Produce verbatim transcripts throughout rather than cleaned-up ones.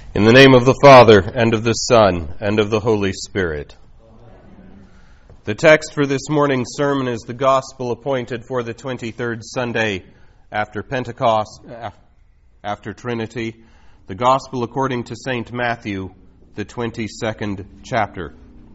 In the name of the Father, and of the Son, and of the Holy Spirit. The text for this morning's sermon is the Gospel appointed for the twenty-third Sunday after Pentecost, after Trinity, the Gospel according to Saint Matthew, the twenty-second chapter.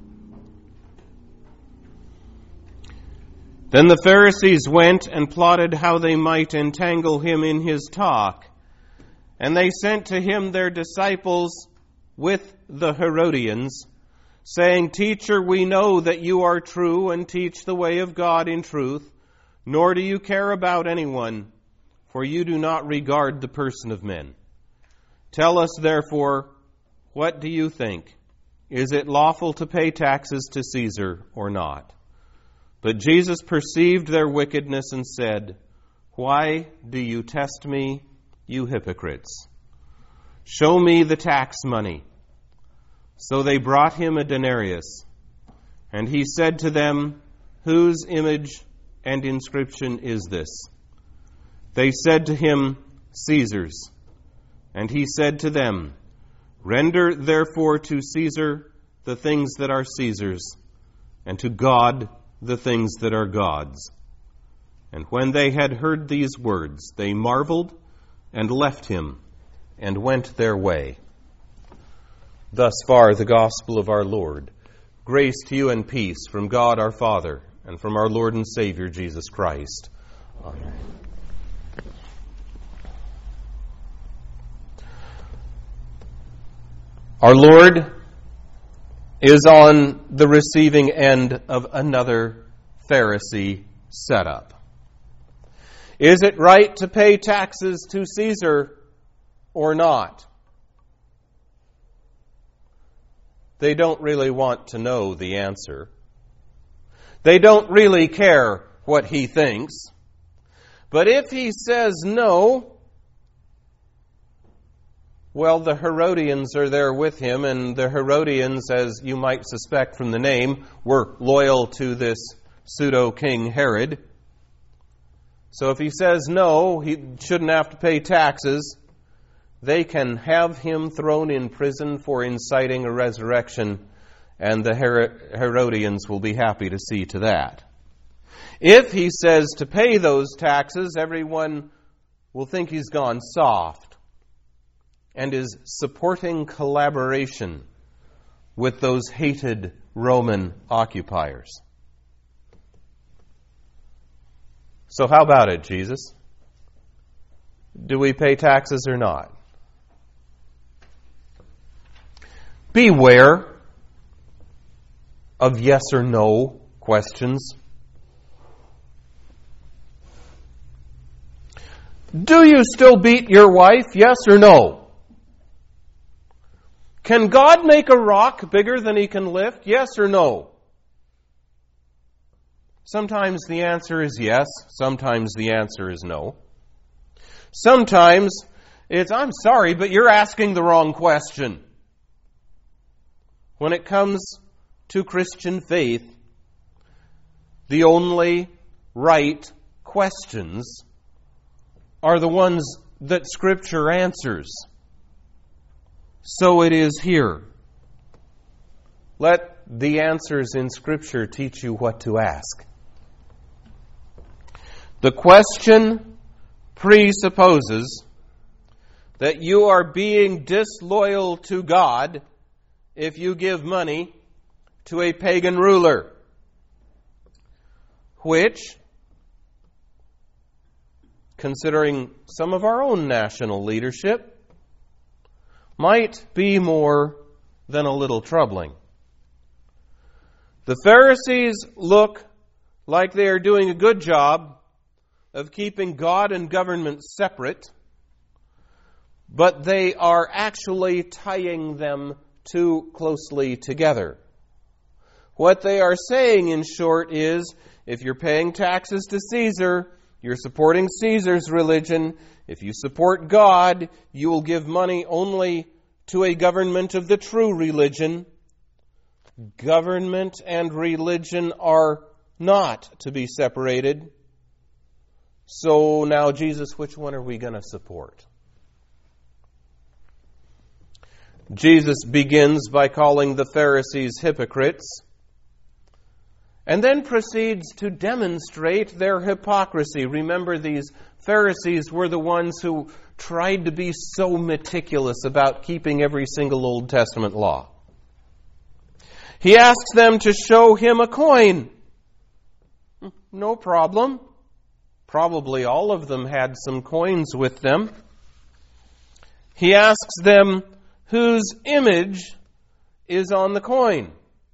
Then the Pharisees went and plotted how they might entangle him in his talk. And they sent to him their disciples with the Herodians, saying, Teacher, we know that you are true and teach the way of God in truth, nor do you care about anyone, for you do not regard the person of men. Tell us, therefore, what do you think? Is it lawful to pay taxes to Caesar or not? But Jesus perceived their wickedness and said, Why do you test me, you hypocrites? Show me the tax money. So they brought him a denarius. And he said to them, Whose image and inscription is this? They said to him, Caesar's. And he said to them, Render therefore to Caesar the things that are Caesar's, and to God the things that are God's. And when they had heard these words, they marveled and left him, and went their way. Thus far the gospel of our Lord. Grace to you and peace from God our Father, and from our Lord and Savior Jesus Christ. Amen. Our Lord is on the receiving end of another Pharisee setup. Is it right to pay taxes to Caesar or not? They don't really want to know the answer. They don't really care what he thinks. But if he says no, well, the Herodians are there with him, and the Herodians, as you might suspect from the name, were loyal to this pseudo-king Herod. So if he says no, he shouldn't have to pay taxes, they can have him thrown in prison for inciting a resurrection, and the Herodians will be happy to see to that. If he says to pay those taxes, everyone will think he's gone soft and is supporting collaboration with those hated Roman occupiers. So how about it, Jesus? Do we pay taxes or not? Beware of yes or no questions. Do you still beat your wife? Yes or no? Can God make a rock bigger than he can lift? Yes or no? Sometimes the answer is yes. Sometimes the answer is no. Sometimes it's, I'm sorry, but you're asking the wrong question. When it comes to Christian faith, the only right questions are the ones that Scripture answers. So it is here. Let the answers in Scripture teach you what to ask. The question presupposes that you are being disloyal to God if you give money to a pagan ruler, which, considering some of our own national leadership, might be more than a little troubling. The Pharisees look like they are doing a good job of keeping God and government separate, but they are actually tying them too closely together. What they are saying, in short, is if you're paying taxes to Caesar, you're supporting Caesar's religion. If you support God, you will give money only to a government of the true religion. Government and religion are not to be separated. So now, Jesus, which one are we going to support? Jesus begins by calling the Pharisees hypocrites, and then proceeds to demonstrate their hypocrisy. Remember, these Pharisees were the ones who tried to be so meticulous about keeping every single Old Testament law. He asks them to show him a coin. No problem. Probably all of them had some coins with them. He asks them whose image is on the coin.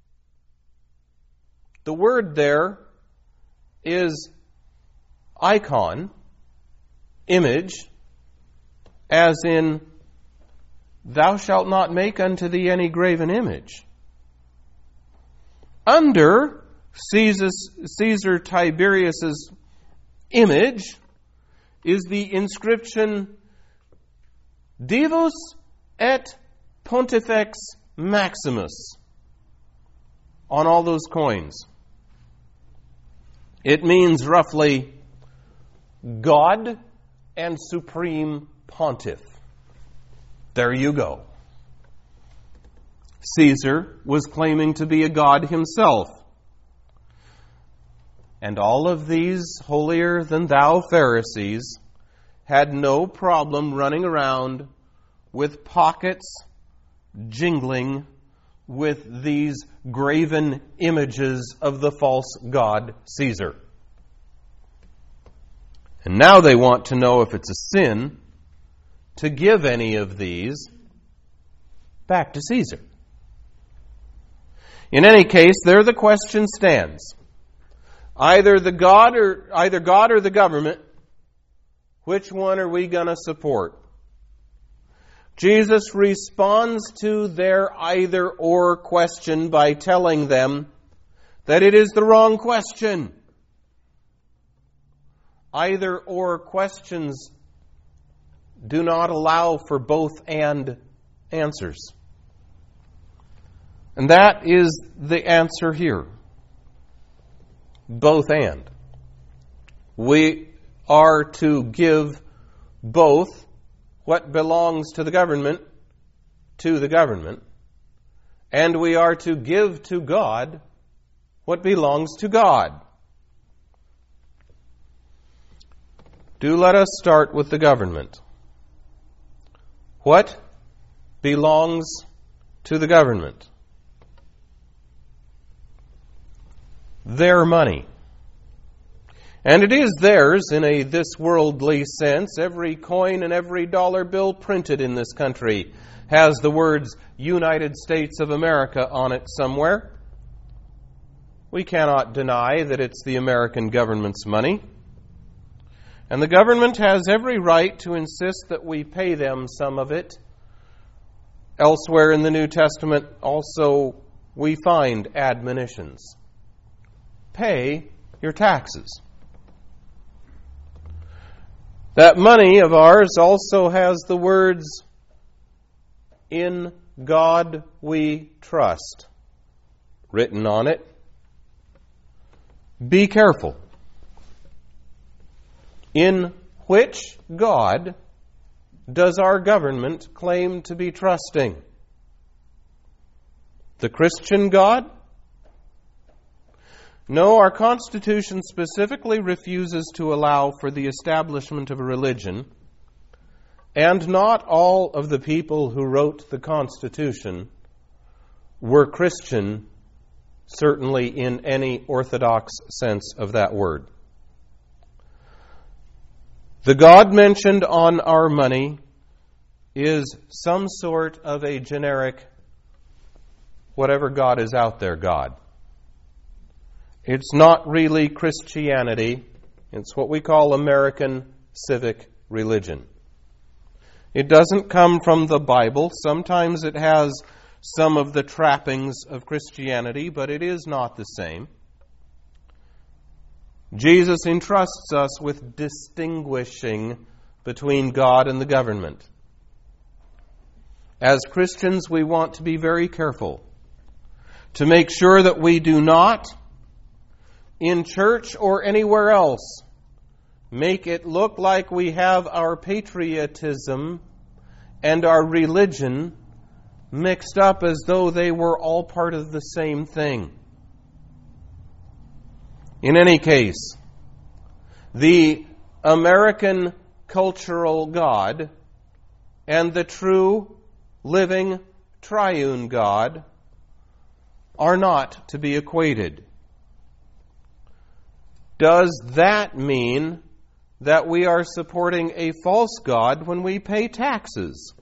The word there is icon, image, as in, thou shalt not make unto thee any graven image. Under Caesar, Caesar Tiberius's image is the inscription Divus et Pontifex Maximus on all those coins. It means roughly God and Supreme Pontiff. There you go. Caesar was claiming to be a god himself. And all of these holier-than-thou Pharisees had no problem running around with pockets jingling with these graven images of the false god Caesar. And now they want to know if it's a sin to give any of these back to Caesar. In any case, there the question stands. Either the God or either God or the government, which one are we going to support? Jesus responds to their either-or question by telling them that it is the wrong question. Either-or questions do not allow for both and answers. And that is the answer here. Both and. We are to give both what belongs to the government to the government, and we are to give to God what belongs to God. Do let us start with the government. What belongs to the government? Their money. And it is theirs in a this worldly sense. Every coin and every dollar bill printed in this country has the words United States of America on it somewhere. We cannot deny that it's the American government's money. And the government has every right to insist that we pay them some of it. Elsewhere in the New Testament also we find admonitions. Pay your taxes. That money of ours also has the words, in God we trust, written on it. Be careful. In which God does our government claim to be trusting? The Christian God? No, our Constitution specifically refuses to allow for the establishment of a religion, and not all of the people who wrote the Constitution were Christian, certainly in any orthodox sense of that word. The God mentioned on our money is some sort of a generic, whatever God is out there, God. It's not really Christianity. It's what we call American civic religion. It doesn't come from the Bible. Sometimes it has some of the trappings of Christianity, but it is not the same. Jesus entrusts us with distinguishing between God and the government. As Christians, we want to be very careful to make sure that we do not, in church or anywhere else, make it look like we have our patriotism and our religion mixed up as though they were all part of the same thing. In any case, the American cultural God and the true, living, triune God are not to be equated. Does that mean that we are supporting a false God when we pay taxes?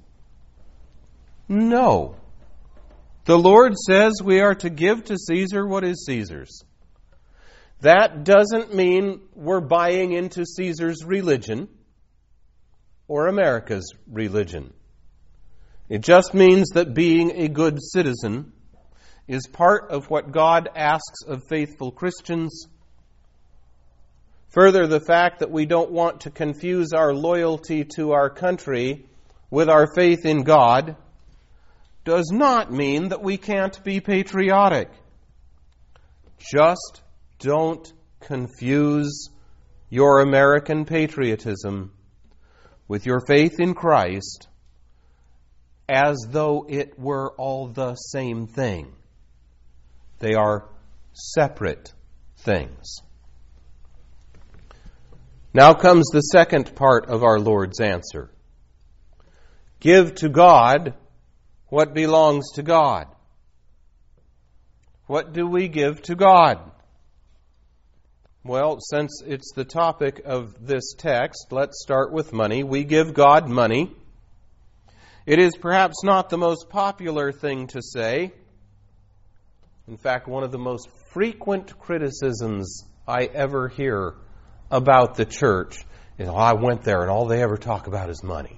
No. The Lord says we are to give to Caesar what is Caesar's. That doesn't mean we're buying into Caesar's religion or America's religion. It just means that being a good citizen is part of what God asks of faithful Christians. Further, the fact that we don't want to confuse our loyalty to our country with our faith in God does not mean that we can't be patriotic. Just don't confuse your American patriotism with your faith in Christ as though it were all the same thing. They are separate things. Now comes the second part of our Lord's answer. Give to God what belongs to God. What do we give to God? Well, since it's the topic of this text, let's start with money. We give God money. It is perhaps not the most popular thing to say. In fact, one of the most frequent criticisms I ever hear about the church is, oh, I went there and all they ever talk about is money.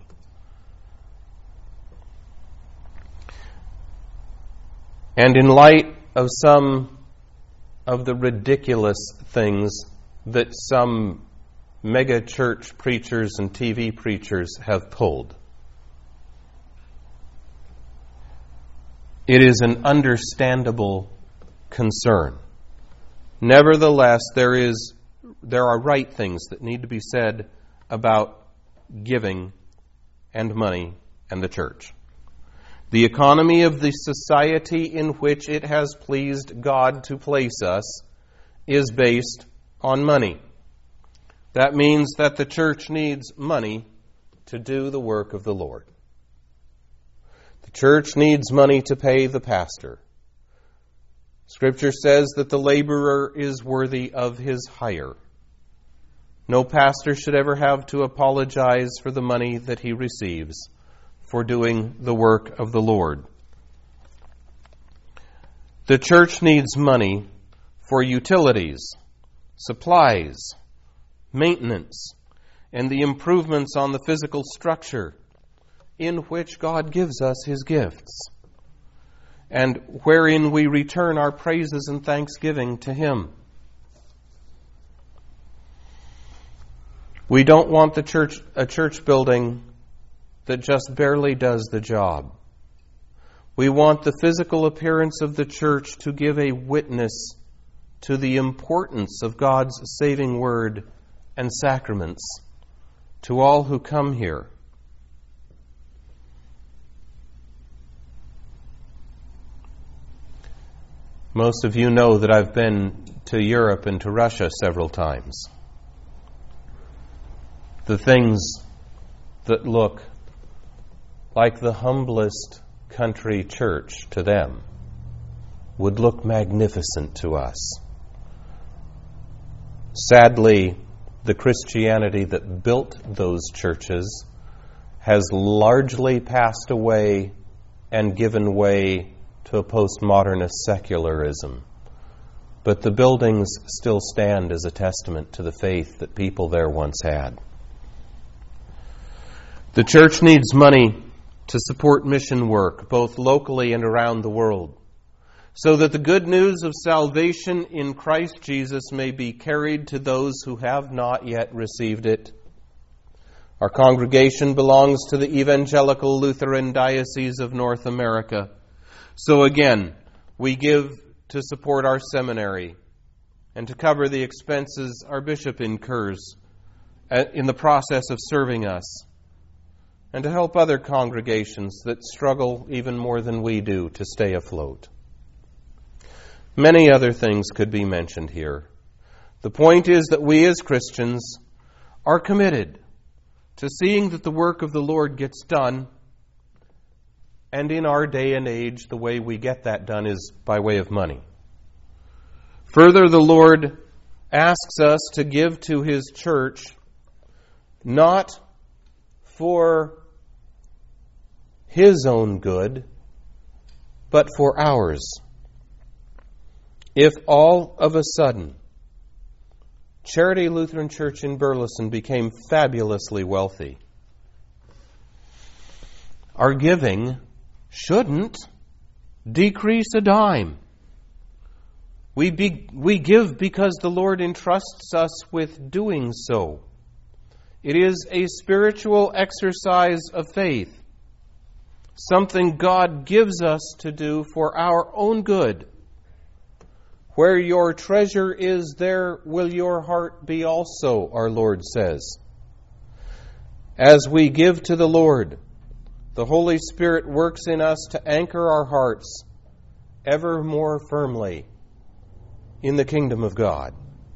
And in light of some of the ridiculous things that some mega church preachers and T V preachers have pulled, it is an understandable concern. Nevertheless, there is there are right things that need to be said about giving and money and the church. The economy of the society in which it has pleased God to place us is based on money. That means that the church needs money to do the work of the Lord. The church needs money to pay the pastor. Scripture says that the laborer is worthy of his hire. No pastor should ever have to apologize for the money that he receives for doing the work of the Lord. The church needs money for utilities, supplies, maintenance, and the improvements on the physical structure in which God gives us His gifts, and wherein we return our praises and thanksgiving to Him. We don't want the church a church building that just barely does the job. We want the physical appearance of the church to give a witness to the importance of God's saving word and sacraments to all who come here. Most of you know that I've been to Europe and to Russia several times. The things that look like the humblest country church to them would look magnificent to us. Sadly, the Christianity that built those churches has largely passed away and given way to a postmodernist secularism. But the buildings still stand as a testament to the faith that people there once had. The church needs money to support mission work, both locally and around the world, so that the good news of salvation in Christ Jesus may be carried to those who have not yet received it. Our congregation belongs to the Evangelical Lutheran Diocese of North America. So again, we give to support our seminary and to cover the expenses our bishop incurs in the process of serving us. and to help other congregations that struggle even more than we do to stay afloat. Many other things could be mentioned here. The point is that we as Christians are committed to seeing that the work of the Lord gets done, and in our day and age, the way we get that done is by way of money. Further, the Lord asks us to give to His church not for His own good, but for ours. If all of a sudden Charity Lutheran Church in Burleson became fabulously wealthy, our giving shouldn't decrease a dime. We be, we give because the Lord entrusts us with doing so. It is a spiritual exercise of faith, something God gives us to do for our own good. Where your treasure is, there will your heart be also, our Lord says. As we give to the Lord, the Holy Spirit works in us to anchor our hearts ever more firmly in the kingdom of God.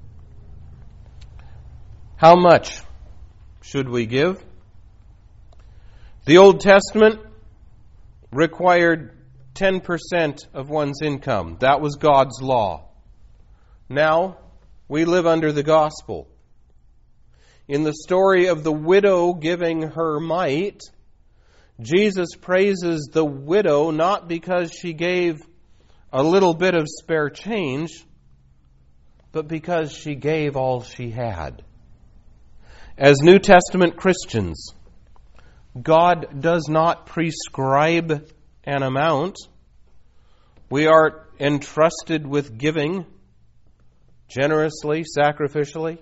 How much should we give? The Old Testament required ten percent of one's income. That was God's law. Now, we live under the gospel. In the story of the widow giving her mite, Jesus praises the widow not because she gave a little bit of spare change, but because she gave all she had. As New Testament Christians, God does not prescribe an amount. We are entrusted with giving generously, sacrificially.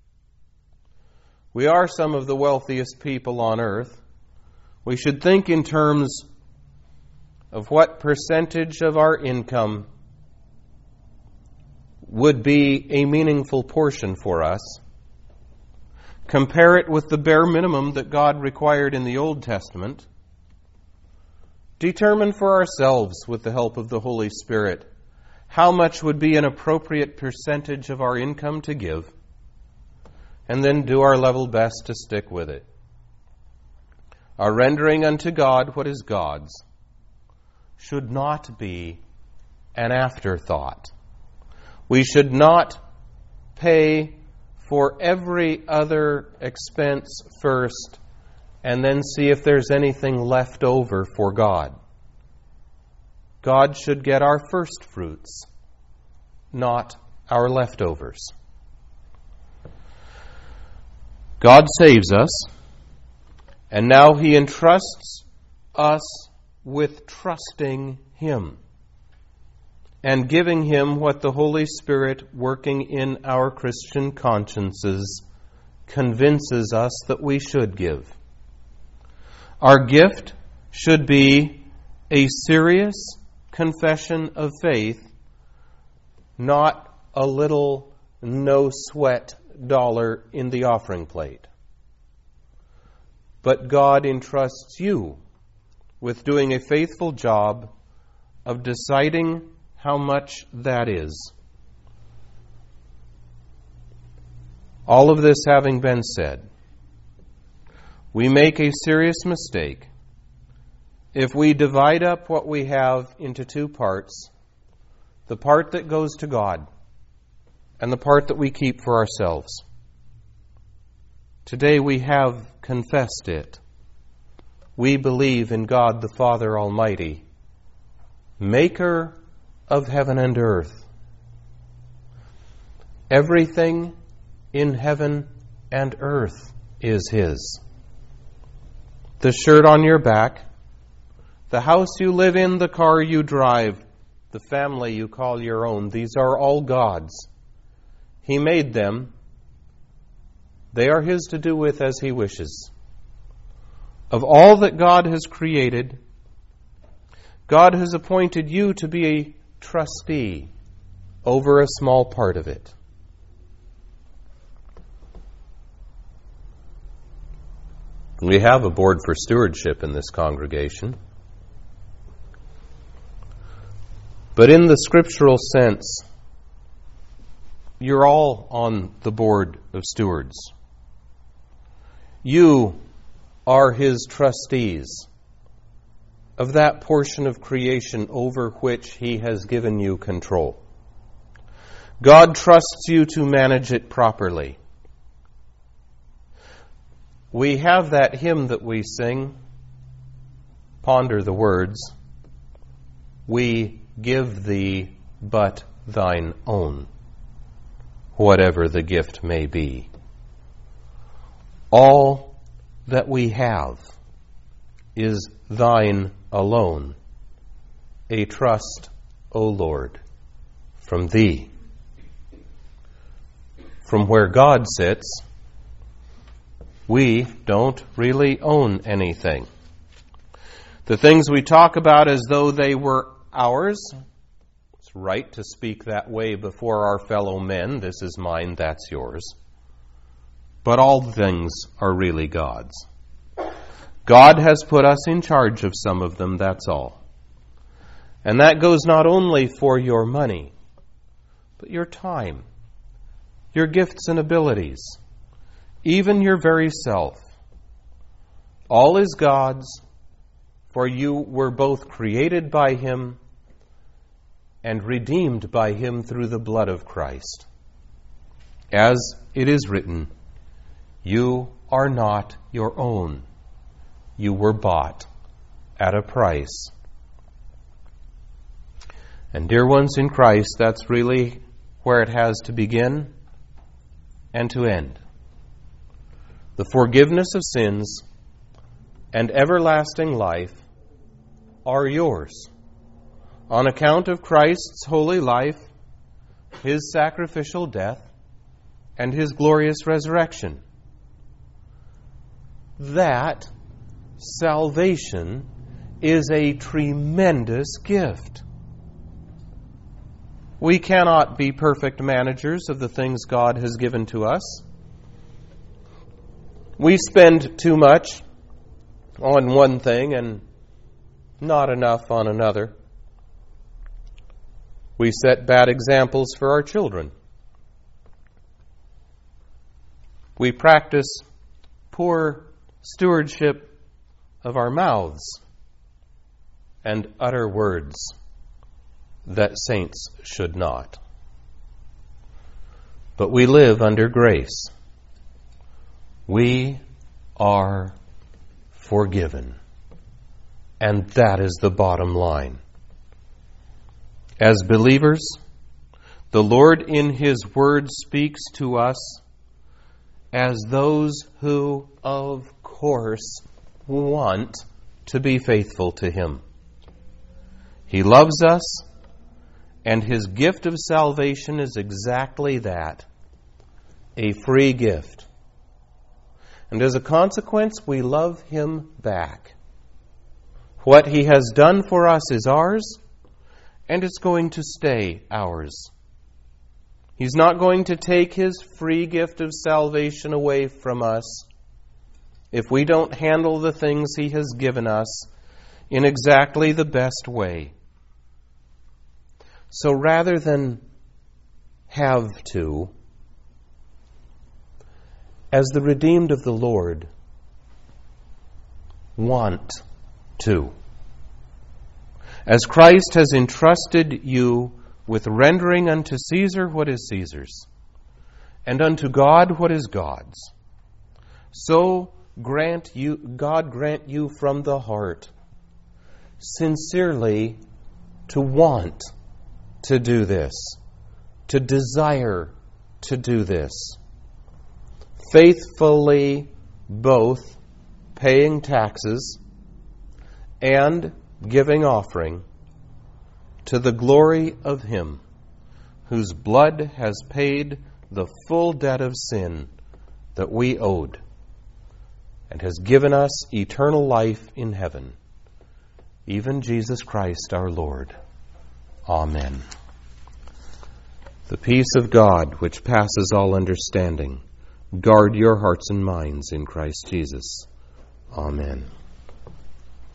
We are some of the wealthiest people on earth. We should think in terms of what percentage of our income would be a meaningful portion for us. Compare it with the bare minimum that God required in the Old Testament. Determine for ourselves, with the help of the Holy Spirit, how much would be an appropriate percentage of our income to give, and then do our level best to stick with it. Our rendering unto God what is God's should not be an afterthought. We should not pay for every other expense first and then see if there's anything left over for God. God should get our first fruits, not our leftovers. God saves us, and now He entrusts us with trusting Him and giving Him what the Holy Spirit, working in our Christian consciences, convinces us that we should give. Our gift should be a serious confession of faith, not a little no-sweat dollar in the offering plate. But God entrusts you with doing a faithful job of deciding how much that is. All of this having been said, we make a serious mistake if we divide up what we have into two parts, the part that goes to God and the part that we keep for ourselves. Today we have confessed it. We believe in God the Father Almighty, maker of heaven and earth. Everything in heaven and earth is His. The shirt on your back, the house you live in, the car you drive, the family you call your own, these are all God's. He made them. They are His to do with as He wishes. Of all that God has created, God has appointed you to be a trustee over a small part of it. We have a board for stewardship in this congregation. But in the scriptural sense, you're all on the board of stewards. You are His trustees of that portion of creation over which He has given you control. God trusts you to manage it properly. We have that hymn that we sing, ponder the words, we give Thee but Thine own, whatever the gift may be. All that we have is Thine alone, a trust, O Lord, from Thee. From where God sits, we don't really own anything. The things we talk about as though they were ours, it's right to speak that way before our fellow men. This is mine, that's yours. But all things are really God's. God has put us in charge of some of them, that's all. And that goes not only for your money, but your time, your gifts and abilities, even your very self. All is God's, for you were both created by Him and redeemed by Him through the blood of Christ. As it is written, you are not your own. You were bought at a price. And dear ones in Christ, that's really where it has to begin and to end. The forgiveness of sins and everlasting life are yours on account of Christ's holy life, His sacrificial death, and His glorious resurrection. That salvation is a tremendous gift. We cannot be perfect managers of the things God has given to us. We spend too much on one thing and not enough on another. We set bad examples for our children. We practice poor stewardship of our mouths and utter words that saints should not. But we live under grace. We are forgiven. And that is the bottom line. As believers, the Lord in His Word speaks to us as those who, of course, want to be faithful to Him. He loves us, and His gift of salvation is exactly that, a free gift. And as a consequence, we love Him back. What He has done for us is ours, and it's going to stay ours. He's not going to take His free gift of salvation away from us if we don't handle the things He has given us in exactly the best way. So rather than have to, as the redeemed of the Lord, want to. As Christ has entrusted you with rendering unto Caesar what is Caesar's, and unto God what is God's, so grant you, God grant you from the heart, sincerely to want to do this, to desire to do this, faithfully both paying taxes and giving offering to the glory of Him whose blood has paid the full debt of sin that we owed and has given us eternal life in heaven, even Jesus Christ our Lord. Amen. The peace of God, which passes all understanding, guard your hearts and minds in Christ Jesus. Amen.